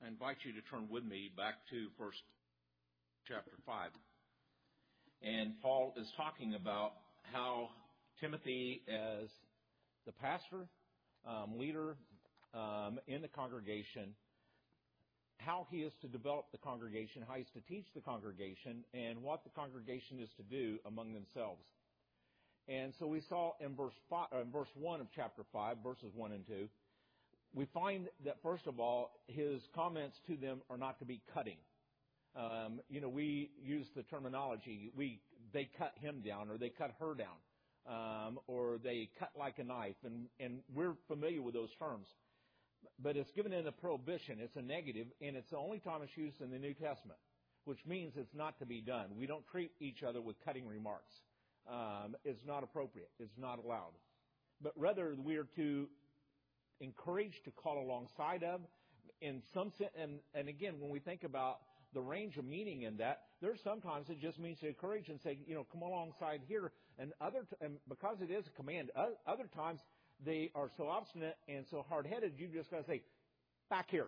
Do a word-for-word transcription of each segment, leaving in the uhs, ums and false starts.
invite you to turn with me back to First chapter five. And Paul is talking about how Timothy, as the pastor, um, leader um, in the congregation, how he is to develop the congregation, how he is to teach the congregation, and what the congregation is to do among themselves. And so we saw in verse five, uh, verse one of chapter five, verses one and two, we find that, first of all, his comments to them are not to be cutting. Um, you know, we use the terminology, we they cut him down, or they cut her down, um, or they cut like a knife, and, and we're familiar with those terms. But it's given in a prohibition. It's a negative, and it's the only time it's used in the New Testament, which means it's not to be done. We don't treat each other with cutting remarks. Um, it's not appropriate. It's not allowed. But rather, we are to encourage, to call alongside of, in some sense. And, and again, when we think about the range of meaning in that, there's sometimes it just means to encourage and say, you know, come alongside here. And other, t- and because it is a command, other times they are so obstinate and so hard-headed, you just got to say, back here.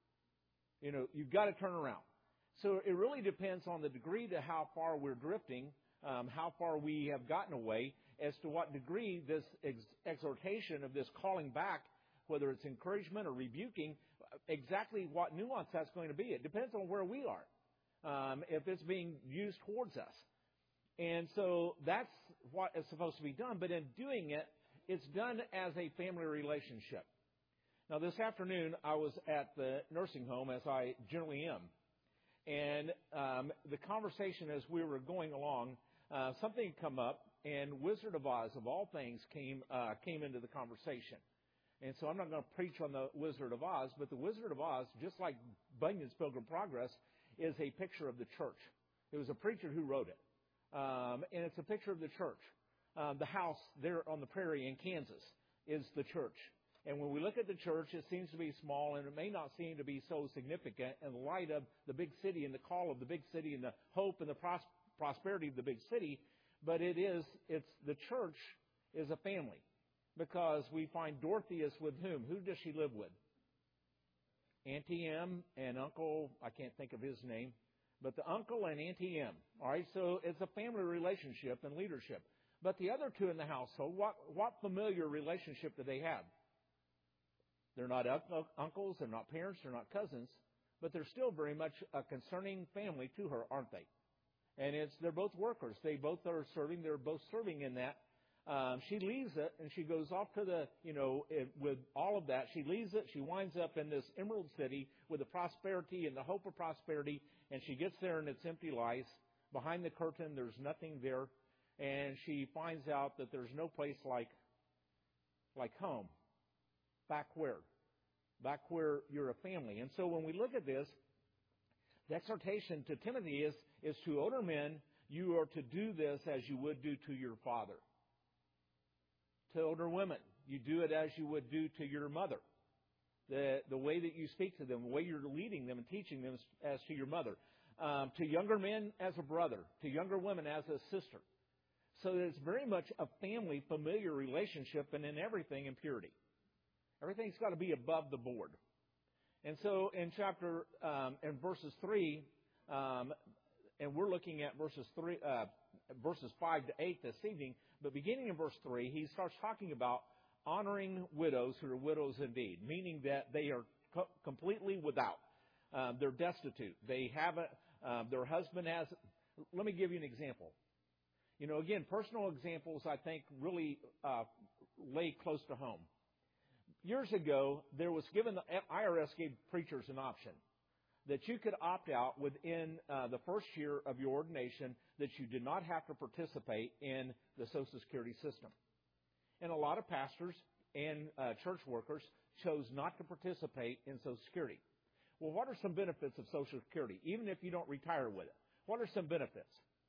You know, you've got to turn around. So it really depends on the degree to how far we're drifting, um, how far we have gotten away, as to what degree this ex- exhortation of this calling back, whether it's encouragement or rebuking, exactly what nuance that's going to be. It depends on where we are, um, if it's being used towards us. And so that's what is supposed to be done. But in doing it, it's done as a family relationship. Now, this afternoon, I was at the nursing home, as I generally am. And um, the conversation as we were going along, uh, something had come up, and Wizard of Oz, of all things, came uh, came into the conversation. And so I'm not going to preach on the Wizard of Oz, but the Wizard of Oz, just like Bunyan's Pilgrim Progress, is a picture of the church. It was a preacher who wrote it. Um, and it's a picture of the church. Um, the house there on the prairie in Kansas is the church. And when we look at the church, it seems to be small, and it may not seem to be so significant in the light of the big city and the call of the big city and the hope and the pros- prosperity of the big city. But it is, it's the church is a family, because we find Dorothy is with whom? Who does she live with? Auntie M and Uncle, I can't think of his name, but the uncle and Auntie M. All right, so it's a family relationship and leadership. But the other two in the household, what, what familiar relationship do they have? They're not uncles, they're not parents, they're not cousins, but they're still very much a concerning family to her, aren't they? And it's they're both workers. They both are serving. They're both serving in that. Um, she leaves it, and she goes off to the, you know, it, with all of that. She leaves it. She winds up in this Emerald City with the prosperity and the hope of prosperity, and she gets there, and it's empty lies. Behind the curtain, there's nothing there. And she finds out that there's no place like like home. Back where? Back where you're a family. And so when we look at this, the exhortation to Timothy is, is to older men, you are to do this as you would do to your father. To older women, you do it as you would do to your mother. The, the way that you speak to them, the way you're leading them and teaching them as to your mother. Um, to younger men as a brother. To younger women as a sister. So it's very much a family, familiar relationship, and in everything in purity. Everything's got to be above the board. And so in chapter, um, in verses three, um, and we're looking at verses three, uh, verses five to eight this evening, but beginning in verse three, he starts talking about honoring widows who are widows indeed, meaning that they are co- completely without. Um, they're destitute. They haven't, um, their husband has, let me give you an example. You know, again, personal examples, I think, really uh, lay close to home. Years ago, there was given, the I R S gave preachers an option that you could opt out within uh, the first year of your ordination, that you did not have to participate in the Social Security system. And a lot of pastors and uh, church workers chose not to participate in Social Security. Well, what are some benefits of Social Security, even if you don't retire with it? What are some benefits?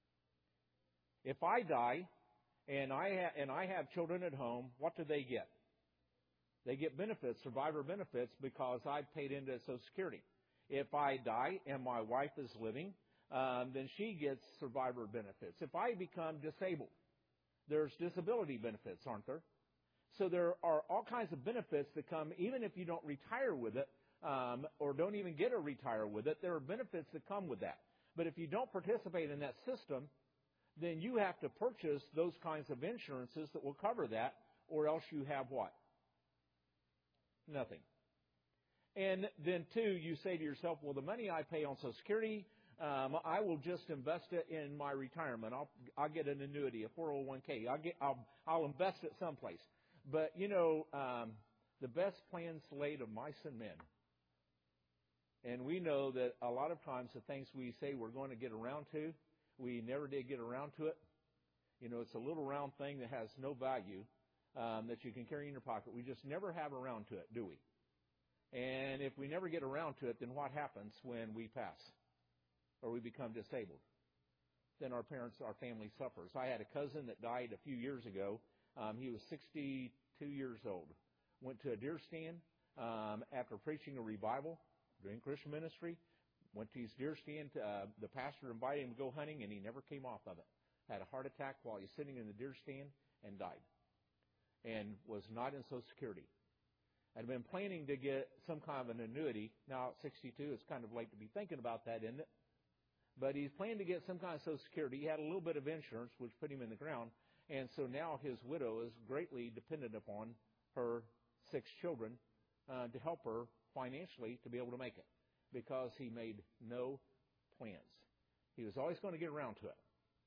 If I die and I ha- and I have children at home, what do they get? They get benefits, survivor benefits, because I've paid into Social Security. If I die and my wife is living, um, then she gets survivor benefits. If I become disabled, there's disability benefits, aren't there? So there are all kinds of benefits that come, even if you don't retire with it, um, or don't even get to retire with it, there are benefits that come with that. But if you don't participate in that system, then you have to purchase those kinds of insurances that will cover that, or else you have what? Nothing. And then, two, you say to yourself, well, the money I pay on Social Security, um, I will just invest it in my retirement. I'll, I'll get an annuity, a four oh one k. I'll, get, I'll, I'll invest it someplace. But, you know, um, the best plans laid of mice and men. And we know that a lot of times the things we say we're going to get around to, we never did get around to it. You know, it's a little round thing that has no value um, that you can carry in your pocket. We just never have around to it, do we? And if we never get around to it, then what happens when we pass or we become disabled? Then our parents, our family suffers. I had a cousin that died a few years ago. Um, he was sixty-two years old. Went to a deer stand um, after preaching a revival, doing Christian ministry. Went to his deer stand. Uh, the pastor invited him to go hunting, and he never came off of it. Had a heart attack while he was sitting in the deer stand and died. And was not in Social Security. I'd been planning to get some kind of an annuity. Now at sixty-two, it's kind of late to be thinking about that, isn't it? But he's planning to get some kind of Social Security. He had a little bit of insurance, which put him in the ground. And so now his widow is greatly dependent upon her six children uh, to help her financially to be able to make it, because he made no plans. He was always going to get around to it.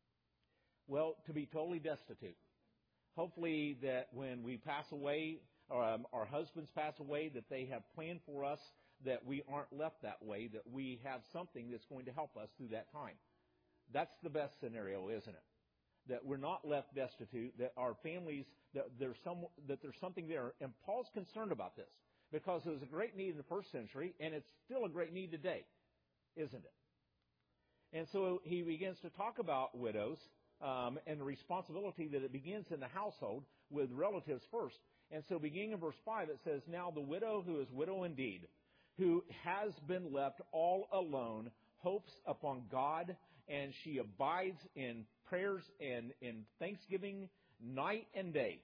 Well, to be totally destitute. Hopefully that when we pass away, or um, our husbands pass away, that they have planned for us, that we aren't left that way, that we have something that's going to help us through that time. That's the best scenario, isn't it? That we're not left destitute, that our families, that there's some, that there's something there. And Paul's concerned about this because it was a great need in the first century, and it's still a great need today, isn't it? And so he begins to talk about widows um, and the responsibility that it begins in the household with relatives first. And so beginning in verse five, it says, now the widow who is widow indeed, who has been left all alone, hopes upon God, and she abides in prayers and in thanksgiving night and day.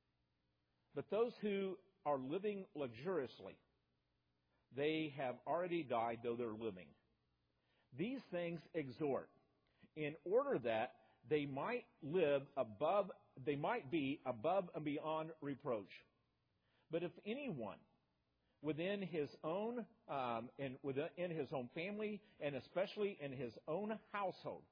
But those who are living luxuriously, they have already died, though they're living. These things exhort, in order that they might live above, they might be above and beyond reproach. But if anyone within his own, um, and within his own family, and especially in his own household,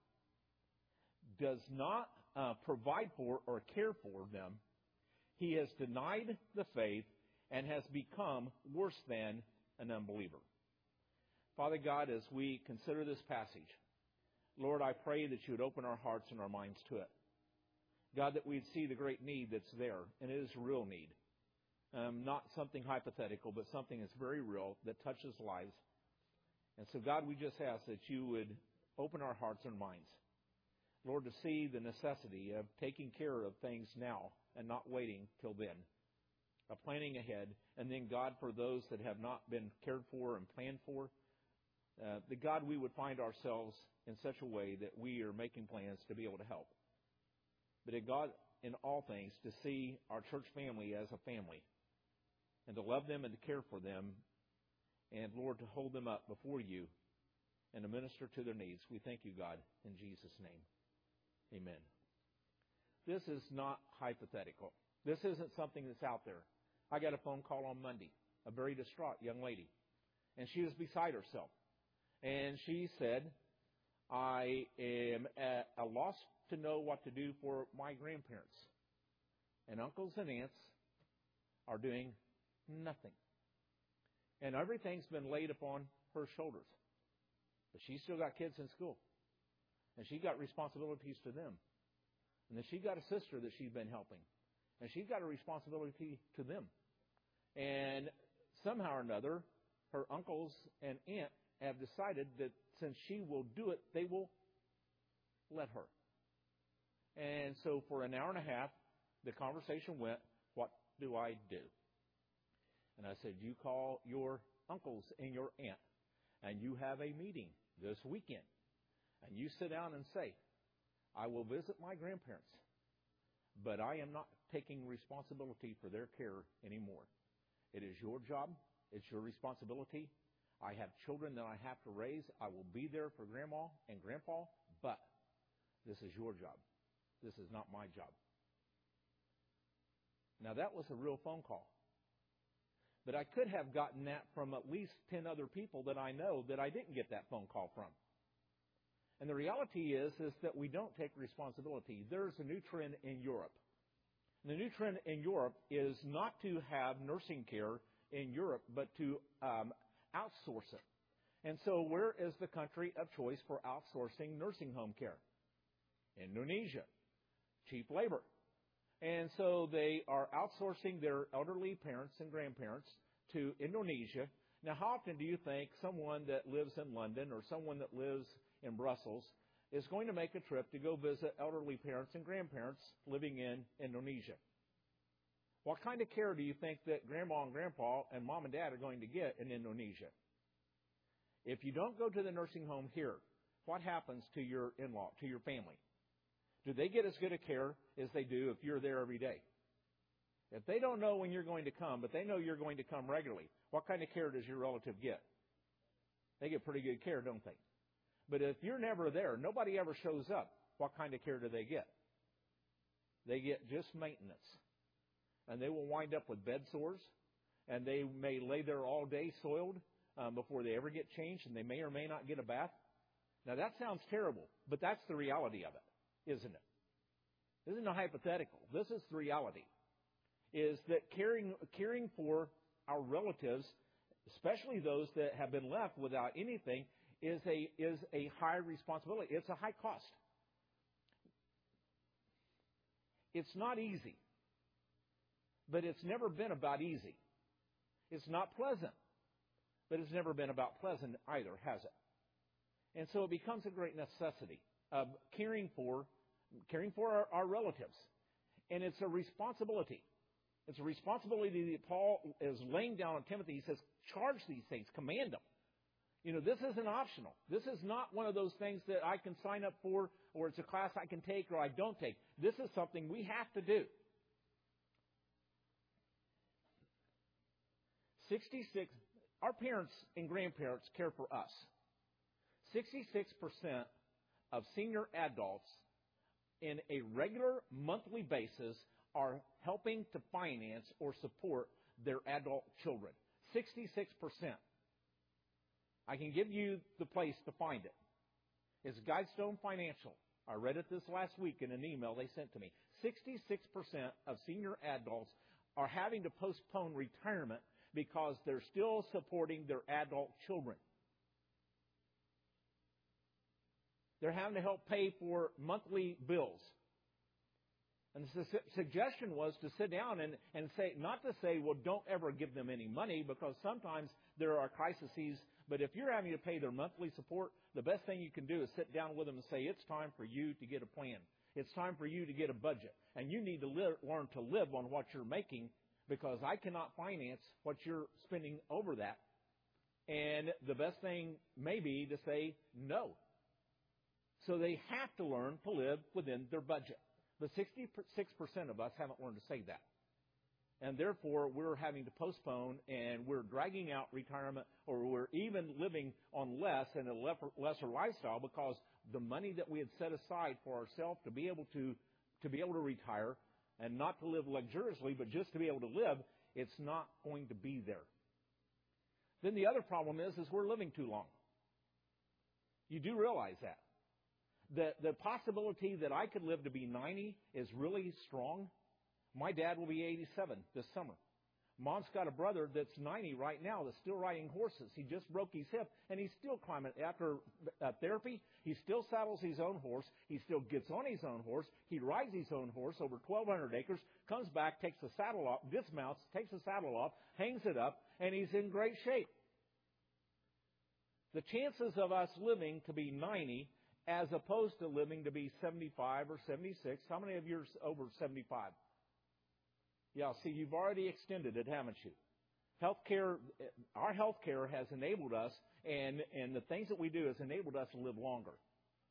does not uh, provide for or care for them, he has denied the faith and has become worse than an unbeliever. Father God, as we consider this passage, Lord, I pray that you would open our hearts and our minds to it. God, that we'd see the great need that's there, and it is a real need. Um, not something hypothetical, but something that's very real that touches lives. And so, God, we just ask that you would open our hearts and minds, Lord, to see the necessity of taking care of things now and not waiting till then, of planning ahead. And then, God, for those that have not been cared for and planned for, uh, that, God, we would find ourselves in such a way that we are making plans to be able to help. But, that God, in all things, to see our church family as a family, and to love them and to care for them, and, Lord, to hold them up before you and to minister to their needs. We thank you, God, in Jesus' name. Amen. This is not hypothetical. This isn't something that's out there. I got a phone call on Monday, a very distraught young lady, and she was beside herself. And she said, I am at a loss to know what to do for my grandparents. And uncles and aunts are doing nothing. And everything's been laid upon her shoulders. But she's still got kids in school. And she got responsibilities to them. And then she got a sister that she's been helping. And she's got a responsibility to them. And somehow or another, her uncles and aunt have decided that since she will do it, they will let her. And so for an hour and a half, the conversation went, what do I do? And I said, you call your uncles and your aunt, and you have a meeting this weekend. And you sit down and say, I will visit my grandparents, but I am not taking responsibility for their care anymore. It is your job. It's your responsibility. I have children that I have to raise. I will be there for Grandma and Grandpa, but this is your job. This is not my job. Now, that was a real phone call. But I could have gotten that from at least ten other people that I know that I didn't get that phone call from. And the reality is, is that we don't take responsibility. There's a new trend in Europe. And the new trend in Europe is not to have nursing care in Europe, but to um, outsource it. And so where is the country of choice for outsourcing nursing home care? Indonesia. Cheap labor. And so they are outsourcing their elderly parents and grandparents to Indonesia. Now, how often do you think someone that lives in London or someone that lives in Brussels is going to make a trip to go visit elderly parents and grandparents living in Indonesia? What kind of care do you think that Grandma and Grandpa and Mom and Dad are going to get in Indonesia? If you don't go to the nursing home here, what happens to your in-law, to your family? Do they get as good a care as they do if you're there every day? If they don't know when you're going to come, but they know you're going to come regularly, what kind of care does your relative get? They get pretty good care, don't they? But if you're never there, nobody ever shows up, what kind of care do they get? They get just maintenance. And they will wind up with bed sores, and they may lay there all day soiled um, before they ever get changed, and they may or may not get a bath. Now, that sounds terrible, but that's the reality of it, isn't it? This isn't a hypothetical. This is the reality, is that caring, caring for our relatives, especially those that have been left without anything, is a, is a high responsibility. It's a high cost. It's not easy, but it's never been about easy. It's not pleasant, but it's never been about pleasant either, has it? And so it becomes a great necessity of caring for caring for our, our relatives. And it's a responsibility. It's a responsibility that Paul is laying down on Timothy. He says, charge these things, command them. You know, this isn't optional. This is not one of those things that I can sign up for, or it's a class I can take or I don't take. This is something we have to do. sixty-six, our parents and grandparents care for us. sixty-six percent of senior adults in a regular monthly basis are helping to finance or support their adult children. sixty-six percent. I can give you the place to find it. It's Guidestone Financial. I read it this last week in an email they sent to me. sixty-six percent of senior adults are having to postpone retirement because they're still supporting their adult children. They're having to help pay for monthly bills. And the su- suggestion was to sit down and, and say, not to say, well, don't ever give them any money, because sometimes there are crises. But if you're having to pay their monthly support, the best thing you can do is sit down with them and say, it's time for you to get a plan. It's time for you to get a budget. And you need to live, learn to live on what you're making, because I cannot finance what you're spending over that. And the best thing may be to say no. So they have to learn to live within their budget. But sixty-six percent of us haven't learned to say that. And therefore, we're having to postpone, and we're dragging out retirement, or we're even living on less and a lesser lifestyle, because the money that we had set aside for ourselves to be able to, to be able to retire and not to live luxuriously, but just to be able to live, it's not going to be there. Then the other problem is, is we're living too long. You do realize that. The, the possibility that I could live to be ninety is really strong. My dad will be eighty-seven this summer. Mom's got a brother that's ninety right now that's still riding horses. He just broke his hip, and he's still climbing. After uh, therapy, he still saddles his own horse. He still gets on his own horse. He rides his own horse over twelve hundred acres, comes back, takes the saddle off, dismounts, takes the saddle off, hangs it up, and he's in great shape. The chances of us living to be ninety as opposed to living to be seventy-five or seventy-six. How many of you are over seventy-five? Yeah, see, you've already extended it, haven't you? Healthcare, our healthcare has enabled us, and, and the things that we do has enabled us to live longer.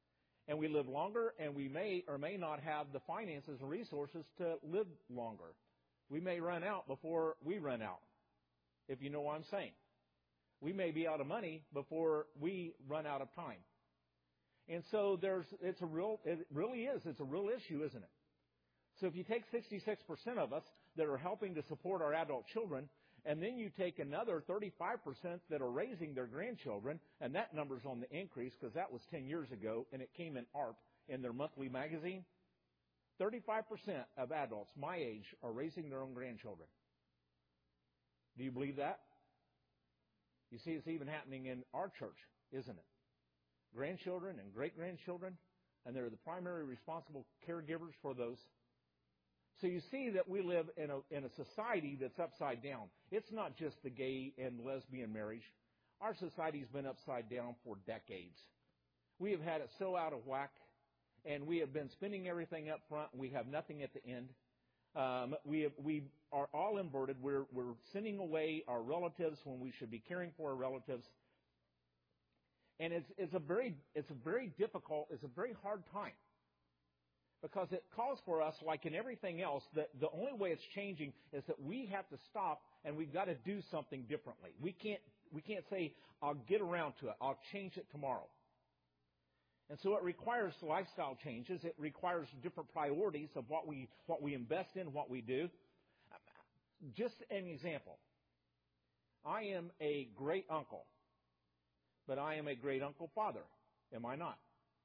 And we live longer, and we may or may not have the finances and resources to live longer. We may run out before we run out, if you know what I'm saying. We may be out of money before we run out of time. And so there's, it's a real, it really is, it's a real issue, isn't it? So if you take sixty-six percent of us that are helping to support our adult children, and then you take another thirty-five percent that are raising their grandchildren, and that number's on the increase because that was ten years ago, and it came in A R P in their monthly magazine. thirty-five percent of adults my age are raising their own grandchildren. Do you believe that? You see, it's even happening in our church, isn't it? Grandchildren and great-grandchildren, and they're the primary responsible caregivers for those. So you see that we live in a, in a society that's upside down. It's not just the gay and lesbian marriage. Our society's been upside down for decades. We have had it so out of whack, and we have been spending everything up front, and we have nothing at the end. Um, we have, we are all inverted. We're, we're sending away our relatives when we should be caring for our relatives. And it's, it's a very, it's a very difficult, it's a very hard time. Because it calls for us, like in everything else, that the only way it's changing is that we have to stop and we've got to do something differently. We can't, we can't say, I'll get around to it. I'll change it tomorrow. And so it requires lifestyle changes. It requires different priorities of what we, what we invest in, what we do. Just an example. I am a great uncle, but I am a great uncle father. Am I not?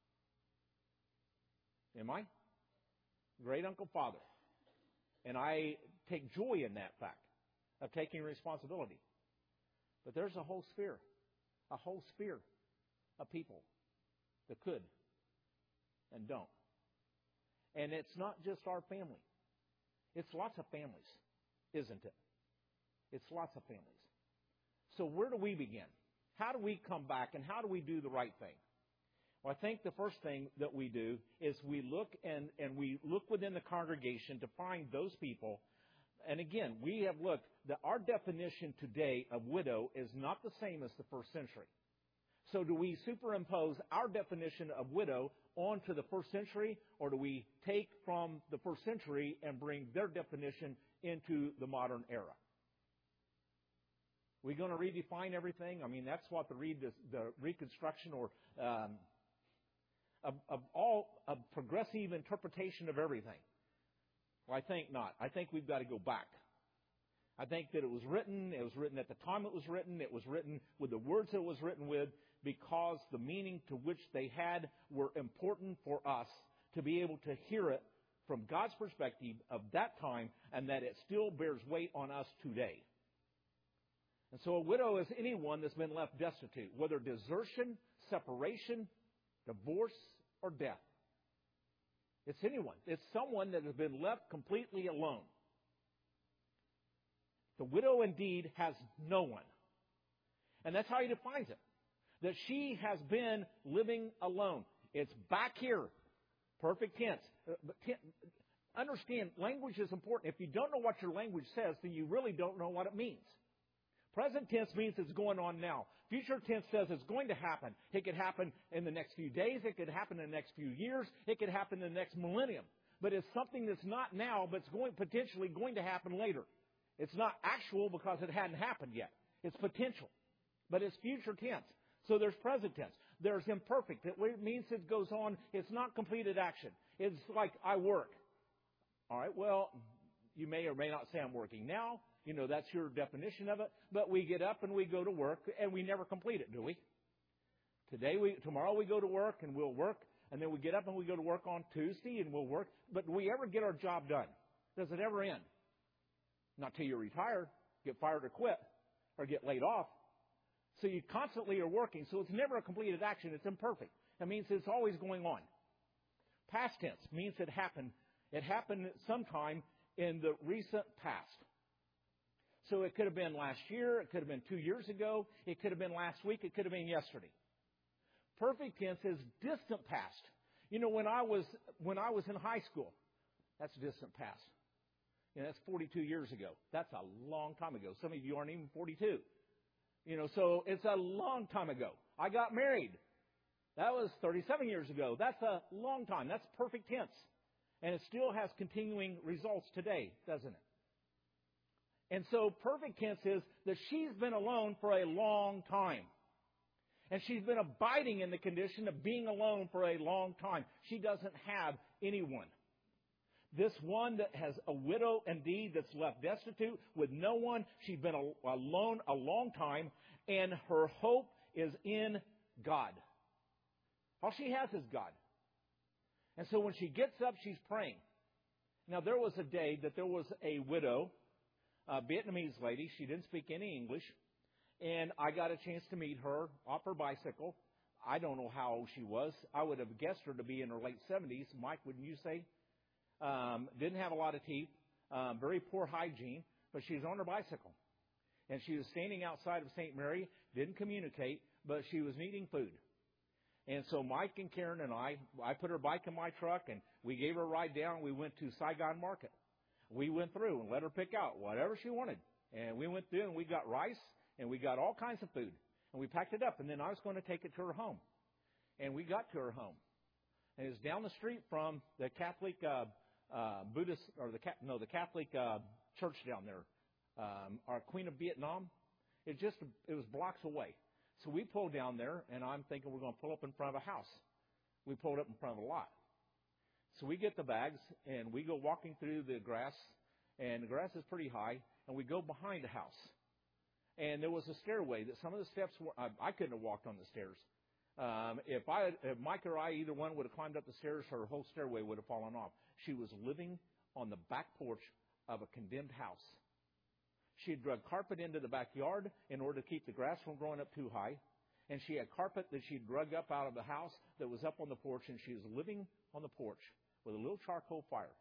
Am I? Great uncle father. And I take joy in that fact of taking responsibility. But there's a whole sphere, a whole sphere of people that could and don't. And it's not just our family. It's lots of families, isn't it? It's lots of families. So where do we begin? How do we come back and how do we do the right thing? Well, I think the first thing that we do is we look and, and we look within the congregation to find those people. And again, we have looked that our definition today of widow is not the same as the first century. So do we superimpose our definition of widow onto the first century, or do we take from the first century and bring their definition into the modern era? We're going to redefine everything. I mean, that's what the, re- the reconstruction or um, of, of all of progressive interpretation of everything. Well, I think not. I think we've got to go back. I think that it was written, it was written at the time it was written, it was written with the words it was written with, because the meaning to which they had were important for us to be able to hear it from God's perspective of that time, and that it still bears weight on us today. And so a widow is anyone that's been left destitute, whether desertion, separation, divorce, or death. It's anyone. It's someone that has been left completely alone. The widow indeed has no one. And that's how he defines it. That she has been living alone. It's back here. Perfect tense. But ten, understand, language is important. If you don't know what your language says, then you really don't know what it means. Present tense means it's going on now. Future tense says it's going to happen. It could happen in the next few days. It could happen in the next few years. It could happen in the next millennium. But it's something that's not now, but it's going, potentially going to happen later. It's not actual because it hadn't happened yet. It's potential. But it's future tense. So there's present tense. There's imperfect. It means it goes on. It's not completed action. It's like, I work. All right, well, you may or may not say I'm working now. You know, that's your definition of it. But we get up and we go to work, and we never complete it, do we? Today, we, tomorrow we go to work, and we'll work. And then we get up and we go to work on Tuesday, and we'll work. But do we ever get our job done? Does it ever end? Not till you retire, get fired or quit, or get laid off. So you constantly are working. So it's never a completed action. It's imperfect. That means it's always going on. Past tense means it happened. It happened sometime in the recent past. So it could have been last year. It could have been two years ago. It could have been last week. It could have been yesterday. Perfect tense is distant past. You know, when I was when I was in high school, that's distant past. You know, that's forty-two years ago. That's a long time ago. Some of you aren't even forty-two. You know, so it's a long time ago. I got married. That was thirty-seven years ago. That's a long time. That's perfect tense. And it still has continuing results today, doesn't it? And so perfect tense is that she's been alone for a long time. And she's been abiding in the condition of being alone for a long time. She doesn't have anyone. This one that has a widow indeed that's left destitute with no one. She's been alone a long time. And her hope is in God. All she has is God. And so when she gets up, she's praying. Now, there was a day that there was a widow, a Vietnamese lady. She didn't speak any English. And I got a chance to meet her off her bicycle. I don't know how old she was. I would have guessed her to be in her late seventies. Mike, wouldn't you say? Um, didn't have a lot of teeth. Um, very poor hygiene. But she was on her bicycle. And she was standing outside of Saint Mary. Didn't communicate. But she was needing food. And so Mike and Karen and I, I put her bike in my truck, and we gave her a ride down. We went to Saigon Market. We went through and let her pick out whatever she wanted. And we went through and we got rice, and we got all kinds of food. And we packed it up, and then I was going to take it to her home. And we got to her home. And it was down the street from the Catholic uh, uh, Buddhist, or the no, the Catholic uh, church down there, um, our Queen of Vietnam. It just it was blocks away. So we pulled down there, and I'm thinking we're going to pull up in front of a house. We pulled up in front of a lot. So we get the bags, and we go walking through the grass, and the grass is pretty high, and we go behind a house. And there was a stairway that some of the steps were, I, I couldn't have walked on the stairs. Um, if I, if Mike or I, either one would have climbed up the stairs, her whole stairway would have fallen off. She was living on the back porch of a condemned house. She had drug carpet into the backyard in order to keep the grass from growing up too high. And she had carpet that she drug up out of the house that was up on the porch, and she was living on the porch with a little charcoal fire.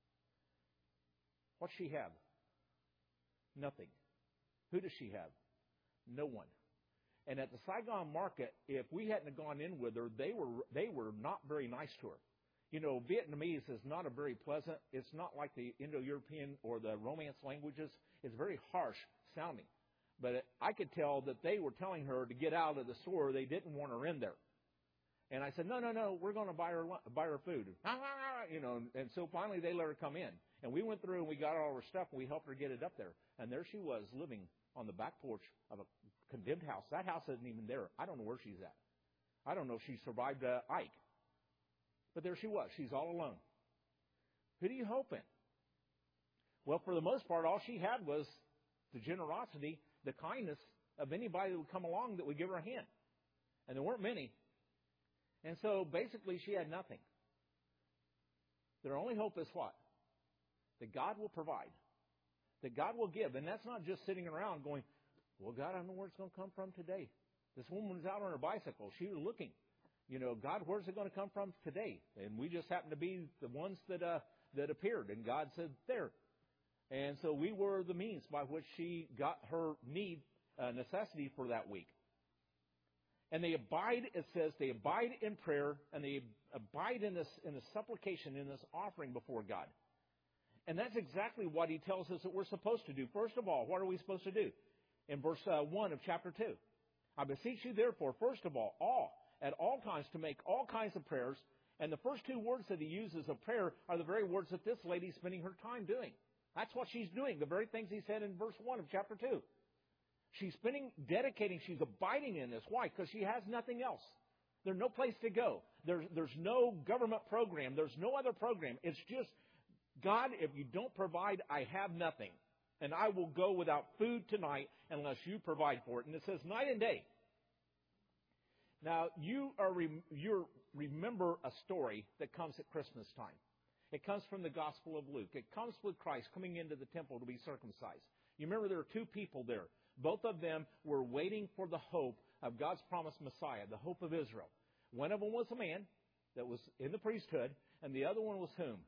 What's she have? Nothing. Who does she have? No one. And at the Saigon Market, if we hadn't gone in with her, they were they were not very nice to her. You know, Vietnamese is not a very pleasant, it's not like the Indo-European or the Romance languages. It's very harsh sounding. But I could tell that they were telling her to get out of the store. They didn't want her in there. And I said, no, no, no, we're going to buy her buy her food. You know, and so finally they let her come in. And we went through and we got all her stuff and we helped her get it up there. And there she was living on the back porch of a condemned house. That house isn't even there. I don't know where she's at. I don't know if she survived uh, Ike. But there she was. She's all alone. Who do you hope in? Well, for the most part, all she had was the generosity, the kindness of anybody that would come along that would give her a hand. And there weren't many. And so basically she had nothing. Their only hope is what? That God will provide. That God will give. And that's not just sitting around going, well, God, I don't know where it's going to come from today. This woman was out on her bicycle. She was looking. You know, God, where's it going to come from today? And we just happened to be the ones that uh, that appeared. And God said, there. And so we were the means by which she got her need, uh, necessity for that week. And they abide, it says, they abide in prayer, and they abide in this in this supplication, in this offering before God. And that's exactly what he tells us that we're supposed to do. First of all, what are we supposed to do? In verse uh, one of chapter two. I beseech you, therefore, first of all, all, at all times, to make all kinds of prayers. And the first two words that he uses of prayer are the very words that this lady's spending her time doing. That's what she's doing, the very things he said in verse one of chapter two. She's spending, dedicating, she's abiding in this. Why? Because she has nothing else. There's no place to go. There's, there's no government program. There's no other program. It's just, God, if you don't provide, I have nothing. And I will go without food tonight unless you provide for it. And it says night and day. Now, you are you remember a story that comes at Christmas time. It comes from the Gospel of Luke. It comes with Christ coming into the temple to be circumcised. You remember there are two people there. Both of them were waiting for the hope of God's promised Messiah, the hope of Israel. One of them was a man that was in the priesthood, and the other one was whom?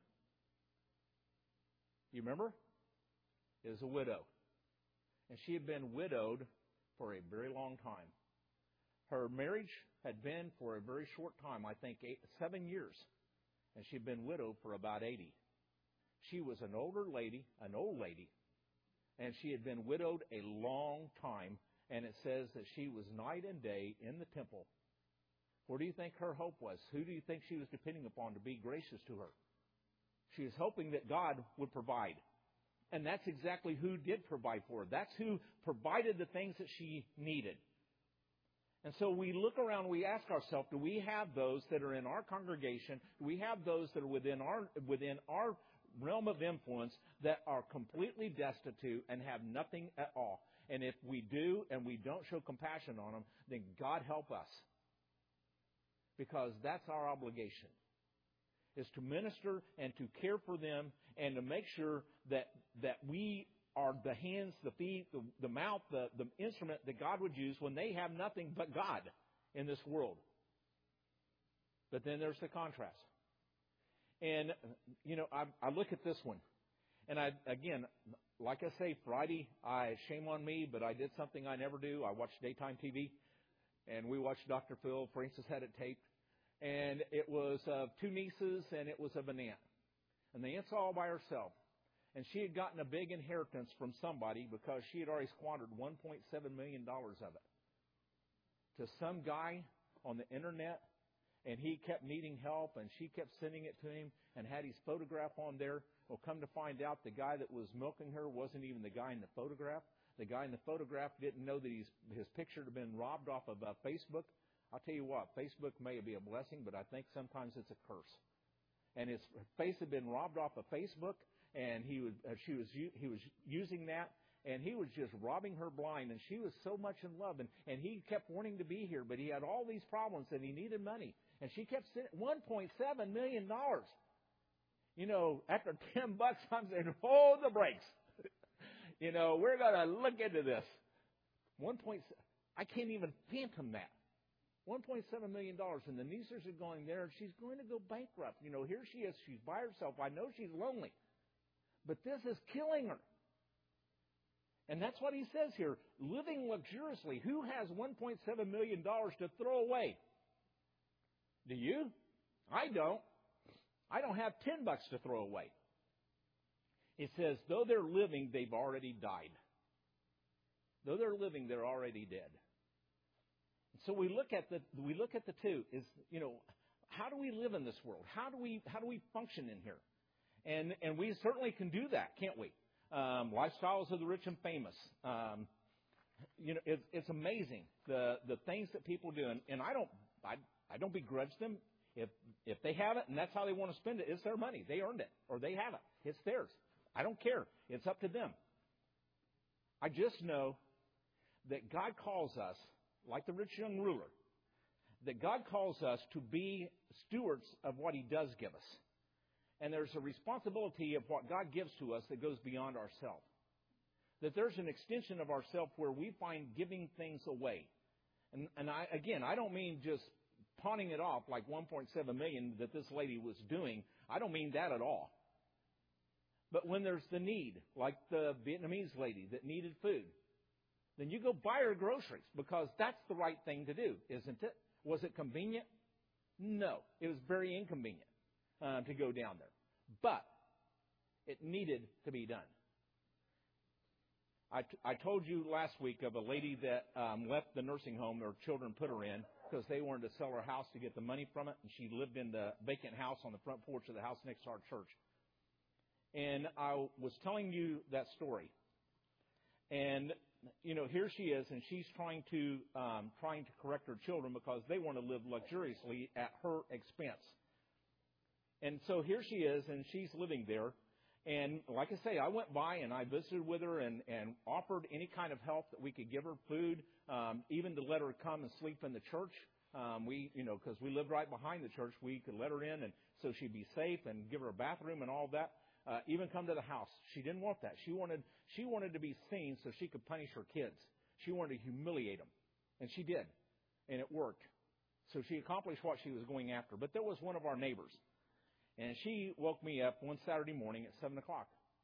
You remember? It was a widow. And she had been widowed for a very long time. Her marriage had been for a very short time, I think eight, seven years. And she had been widowed for about eighty. She was an older lady, an old lady. And she had been widowed a long time. And it says that she was night and day in the temple. Where do you think her hope was? Who do you think she was depending upon to be gracious to her? She was hoping that God would provide. And that's exactly who did provide for her. That's who provided the things that she needed. And so we look around, we ask ourselves, do we have those that are in our congregation? Do we have those that are within our within our realm of influence that are completely destitute and have nothing at all? And if we do and we don't show compassion on them, then God help us. Because that's our obligation, is to minister and to care for them and to make sure that that we are the hands, the feet, the, the mouth, the, the instrument that God would use when they have nothing but God in this world. But then there's the contrast. And, you know, I, I look at this one. And I, again, like I say, Friday, I shame on me, but I did something I never do. I watched daytime T V. And we watched Doctor Phil. Francis had it taped. And it was of two nieces, and it was of an aunt. And the aunt's all by herself. And she had gotten a big inheritance from somebody because she had already squandered one point seven million dollars of it to some guy on the internet. And he kept needing help, and she kept sending it to him and had his photograph on there. Well, come to find out, the guy that was milking her wasn't even the guy in the photograph. The guy in the photograph didn't know that his, his picture had been robbed off of uh, Facebook. I'll tell you what, Facebook may be a blessing, but I think sometimes it's a curse. And his face had been robbed off of Facebook, and he was, uh, she was, he was using that, and he was just robbing her blind, and she was so much in love, and, and he kept wanting to be here, but he had all these problems, and he needed money. And she kept sending one point seven million dollars. You know, after ten bucks, I'm saying, hold the brakes. You know, we're going to look into this. One point, I can't even phantom that. one point seven million dollars, and the nieces are going there, and she's going to go bankrupt. You know, here she is. She's by herself. I know she's lonely. But this is killing her. And that's what he says here. Living luxuriously. Who has one point seven million dollars to throw away? Do you? I don't. I don't have ten bucks to throw away. It says, though they're living, they've already died. Though they're living, they're already dead. So we look at the we look at the two is, you know, how do we live in this world? How do we how do we function in here? And and we certainly can do that, can't we? Um, lifestyles of the rich and famous. Um, you know, it, it's amazing the the things that people do, and, and I don't I I don't begrudge them. If if they have it and that's how they want to spend it, it's their money. They earned it, or they have it. It's theirs. I don't care. It's up to them. I just know that God calls us, like the rich young ruler, that God calls us to be stewards of what He does give us. And there's a responsibility of what God gives to us that goes beyond ourselves. That there's an extension of ourselves where we find giving things away. And, and I, again, I don't mean just pawning it off like one point seven million dollars that this lady was doing. I don't mean that at all. But when there's the need, like the Vietnamese lady that needed food, then you go buy her groceries because that's the right thing to do, isn't it? Was it convenient? No. It was very inconvenient uh, to go down there. But it needed to be done. I, t- I told you last week of a lady that um, left the nursing home her children put her in because they wanted to sell her house to get the money from it. And she lived in the vacant house on the front porch of the house next to our church. And I was telling you that story. And, you know, here she is, and she's trying to um, trying to correct her children because they want to live luxuriously at her expense. And so here she is, and she's living there. And like I say, I went by and I visited with her and, and offered any kind of help that we could give her, food, um, even to let her come and sleep in the church. Um, we, you know, because we lived right behind the church, we could let her in, and so she'd be safe and give her a bathroom and all that. Uh, even come to the house. She didn't want that. She wanted she wanted to be seen so she could punish her kids. She wanted to humiliate them. And she did. And it worked. So she accomplished what she was going after. But there was one of our neighbors. And she woke me up one Saturday morning at seven o'clock.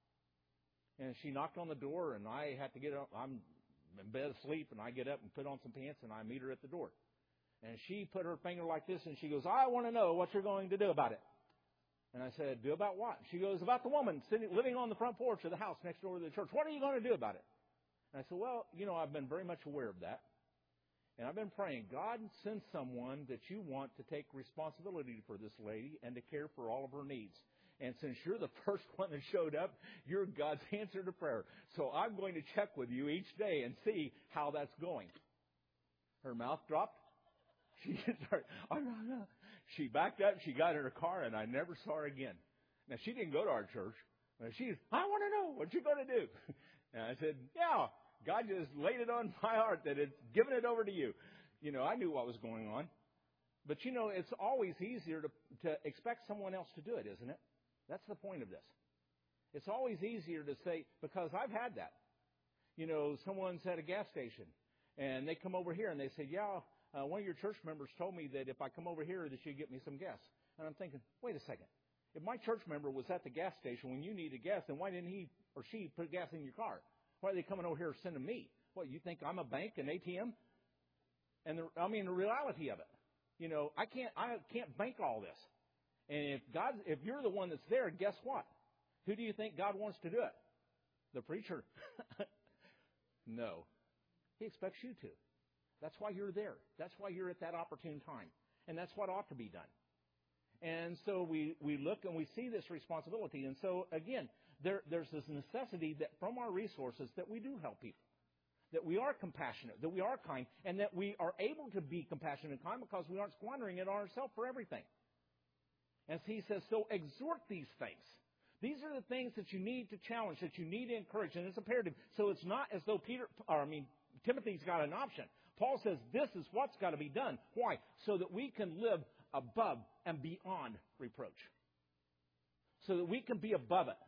And she knocked on the door, and I had to get up. I'm in bed asleep, and I get up and put on some pants, and I meet her at the door. And she put her finger like this, and she goes, I want to know what you're going to do about it. And I said, do about what? She goes, about the woman sitting, living on the front porch of the house next door to the church. What are you going to do about it? And I said, well, you know, I've been very much aware of that. And I've been praying, God, send someone that you want to take responsibility for this lady and to care for all of her needs. And since you're the first one that showed up, you're God's answer to prayer. So I'm going to check with you each day and see how that's going. Her mouth dropped. She started, oh, no, no. She backed up. She got in her car, and I never saw her again. Now, she didn't go to our church. She's, I want to know what you're going to do. And I said, yeah, God just laid it on my heart that it's given it over to you. You know, I knew what was going on. But, you know, it's always easier to, to expect someone else to do it, isn't it? That's the point of this. It's always easier to say, because I've had that. You know, someone's at a gas station, and they come over here, and they say, yeah, uh, one of your church members told me that if I come over here that you'd get me some gas. And I'm thinking, wait a second. If my church member was at the gas station when you needed gas, then why didn't he or she put gas in your car? Why are they coming over here sending me? What, you think I'm a bank, an A T M? And the, I mean, the reality of it. You know, I can't, I can't bank all this. And if God, if you're the one that's there, guess what? Who do you think God wants to do it? The preacher. No. He expects you to. That's why you're there. That's why you're at that opportune time. And that's what ought to be done. And so we, we look and we see this responsibility. And so, again, there, there's this necessity that from our resources that we do help people. That we are compassionate, that we are kind, and that we are able to be compassionate and kind because we aren't squandering it on ourselves for everything. And so he says, so exhort these things. These are the things that you need to challenge, that you need to encourage, and it's imperative. So it's not as though Peter, or I mean, Timothy's got an option. Paul says this is what's got to be done. Why? So that we can live above and beyond reproach. So that we can be above it.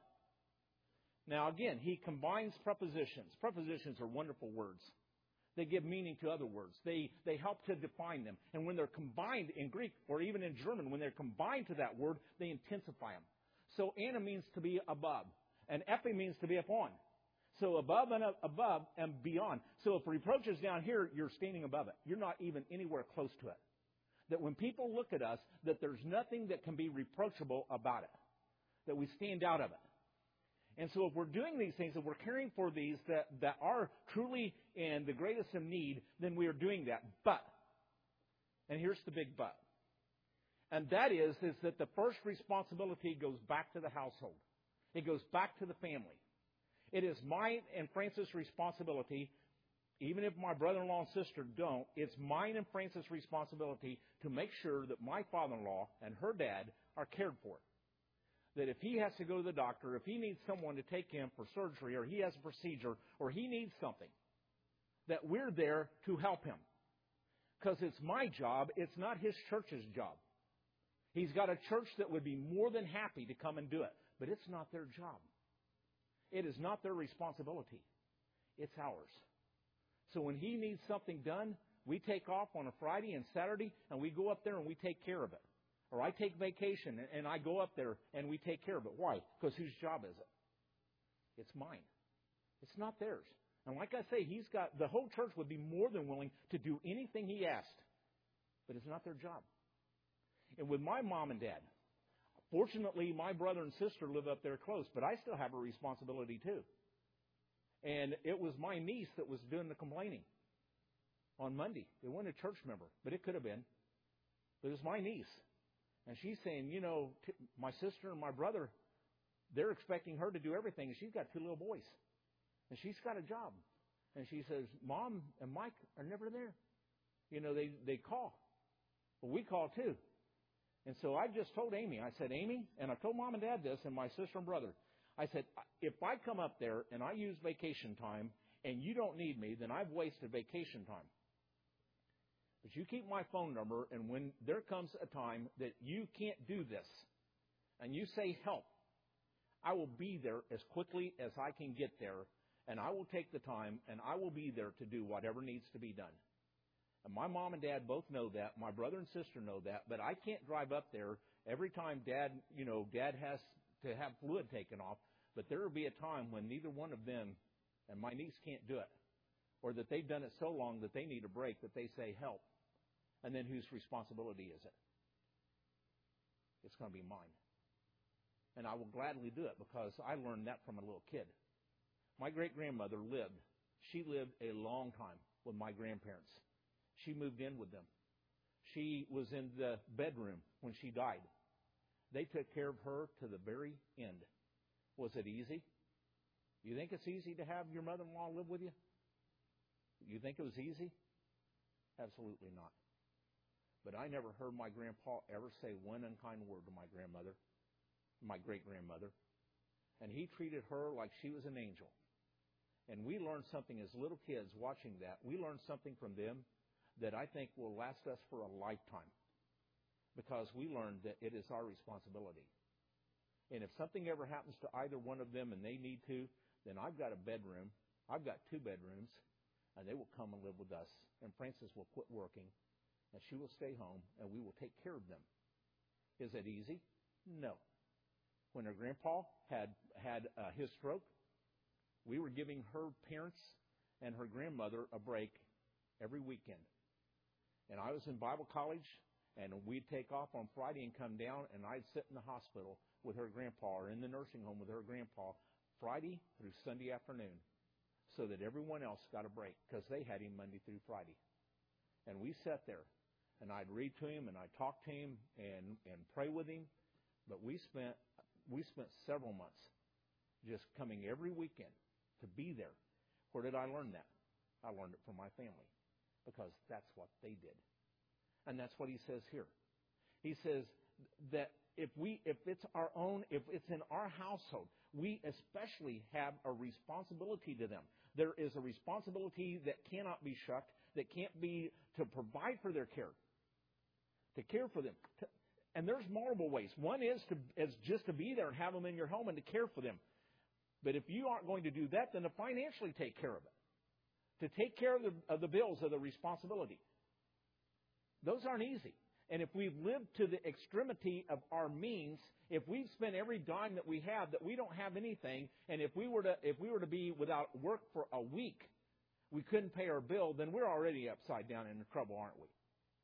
Now again, he combines prepositions. Prepositions are wonderful words. They give meaning to other words. They they help to define them. And when they're combined in Greek or even in German, when they're combined to that word, they intensify them. So ana means to be above. And epi means to be upon. So above and above and beyond. So if reproach is down here, you're standing above it. You're not even anywhere close to it. That when people look at us, that there's nothing that can be reproachable about it. That we stand out of it. And so if we're doing these things, if we're caring for these that, that are truly in the greatest of need, then we are doing that. But, and here's the big but. And that is, is that the first responsibility goes back to the household. It goes back to the family. It is mine and Francis' responsibility, even if my brother-in-law and sister don't, it's mine and Francis' responsibility to make sure that my father-in-law and her dad are cared for. That if he has to go to the doctor, if he needs someone to take him for surgery, or he has a procedure, or he needs something, that we're there to help him. Because it's my job, it's not his church's job. He's got a church that would be more than happy to come and do it, but it's not their job. It is not their responsibility. It's ours. So when he needs something done, we take off on a Friday and Saturday, and we go up there and we take care of it. Or I take vacation and I go up there and we take care of it. Why? Because whose job is it? It's mine. It's not theirs. And like I say, he's got, the whole church would be more than willing to do anything he asked. But it's not their job. And with my mom and dad, fortunately my brother and sister live up there close, but I still have a responsibility too. And it was my niece that was doing the complaining on Monday. It wasn't a church member, but it could have been. But it was my niece. And she's saying, you know, t- my sister and my brother, they're expecting her to do everything. And she's got two little boys. And she's got a job. And she says, Mom and Mike are never there. You know, they, they call. Well, we call too. And so I just told Amy, I said, Amy, and I told Mom and Dad this and my sister and brother. I said, if I come up there and I use vacation time and you don't need me, then I've wasted vacation time. But you keep my phone number, and when there comes a time that you can't do this, and you say help, I will be there as quickly as I can get there, and I will take the time, and I will be there to do whatever needs to be done. And my mom and dad both know that. My brother and sister know that. But I can't drive up there every time dad, you know, dad has to have fluid taken off. But there will be a time when neither one of them and my niece can't do it. Or that they've done it so long that they need a break that they say help. And then whose responsibility is it? It's going to be mine. And I will gladly do it because I learned that from a little kid. My great-grandmother lived. She lived a long time with my grandparents. She moved in with them. She was in the bedroom when she died. They took care of her to the very end. Was it easy? You think it's easy to have your mother-in-law live with you? You think it was easy? Absolutely not. But I never heard my grandpa ever say one unkind word to my grandmother, my great-grandmother. And he treated her like she was an angel. And we learned something as little kids watching that. We learned something from them that I think will last us for a lifetime. Because we learned that it is our responsibility. And if something ever happens to either one of them and they need to, then I've got a bedroom. I've got two bedrooms. And they will come and live with us. And Frances will quit working. And she will stay home. And we will take care of them. Is it easy? No. When her grandpa had had uh, his stroke, we were giving her parents and her grandmother a break every weekend. And I was in Bible college, and we'd take off on Friday and come down, and I'd sit in the hospital with her grandpa or in the nursing home with her grandpa Friday through Sunday afternoon so that everyone else got a break because they had him Monday through Friday. And we sat there, and I'd read to him, and I'd talk to him and, and pray with him. But we spent we spent several months just coming every weekend to be there. Where did I learn that? I learned it from my family because that's what they did. And that's what he says here. He says that if we, if it's our own, if it's in our household, we especially have a responsibility to them. There is a responsibility that cannot be shucked, that can't be to provide for their care, to care for them. To, and there's multiple ways. One is to is just to be there and have them in your home and to care for them. But if you aren't going to do that, then to financially take care of it, to take care of the, of the bills of the responsibility. Those aren't easy. And if we've lived to the extremity of our means, if we've spent every dime that we have, that we don't have anything, and if we were to if we were to be without work for a week, we couldn't pay our bill, then we're already upside down in trouble, aren't we?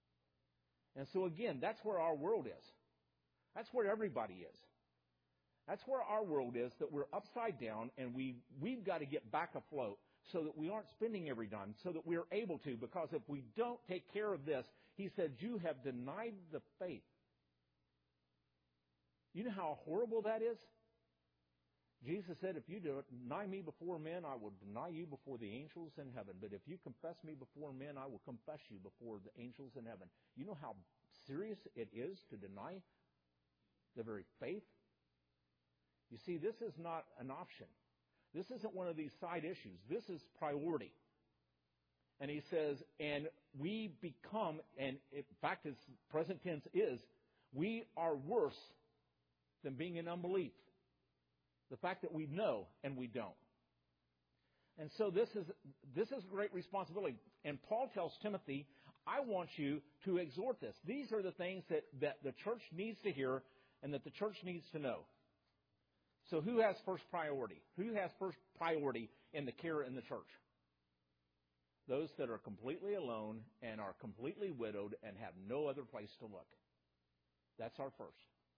And so again, that's where our world is. That's where everybody is. That's where our world is, that we're upside down, and we, we've got to get back afloat so that we aren't spending every dime, so that we're able to. Because if we don't take care of this, he said, you have denied the faith. You know how horrible that is? Jesus said, if you deny me before men, I will deny you before the angels in heaven. But if you confess me before men, I will confess you before the angels in heaven. You know how serious it is to deny the very faith? You see, this is not an option. This isn't one of these side issues. This is priority. And he says, and we become, and in fact, his present tense is, we are worse than being in unbelief. The fact that we know and we don't. And so this is this is a great responsibility. And Paul tells Timothy, I want you to exhort this. These are the things that, that the church needs to hear and that the church needs to know. So who has first priority? Who has first priority in the care in the church? Those that are completely alone and are completely widowed and have no other place to look. That's our first.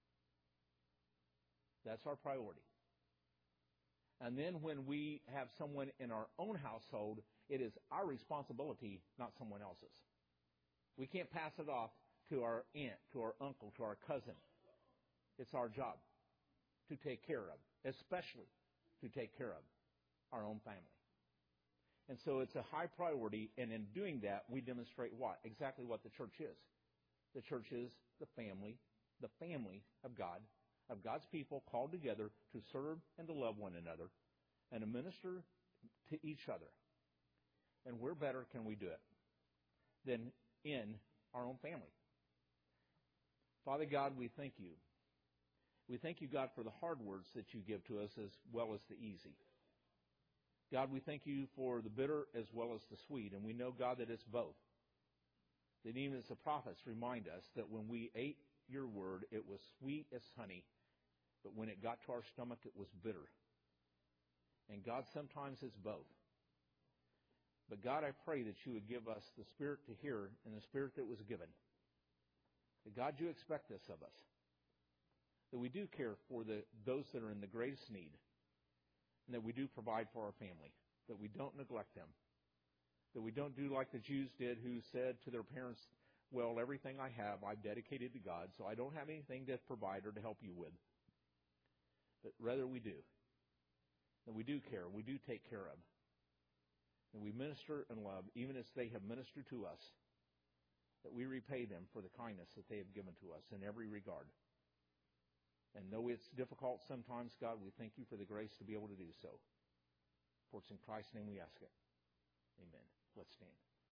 That's our priority. And then when we have someone in our own household, it is our responsibility, not someone else's. We can't pass it off to our aunt, to our uncle, to our cousin. It's our job to take care of, especially to take care of our own family. And so it's a high priority, and in doing that, we demonstrate what? Exactly what the church is. The church is the family, the family of God, of God's people called together to serve and to love one another and to minister to each other. And where better can we do it than in our own family? Father God, we thank you. We thank you, God, for the hard words that you give to us as well as the easy. God, we thank you for the bitter as well as the sweet. And we know, God, that it's both. That even as the prophets remind us that when we ate your word, it was sweet as honey. But when it got to our stomach, it was bitter. And God, sometimes it's both. But God, I pray that you would give us the spirit to hear and the spirit that was given. That God, you expect this of us. That we do care for the those that are in the greatest need. And that we do provide for our family. That we don't neglect them. That we don't do like the Jews did, who said to their parents, well, everything I have, I've dedicated to God, so I don't have anything to provide or to help you with. But rather we do. That we do care, we do take care of. And we minister and love, even as they have ministered to us. That we repay them for the kindness that they have given to us in every regard. And though it's difficult sometimes, God, we thank you for the grace to be able to do so. For it's in Christ's name we ask it. Amen. Let's stand.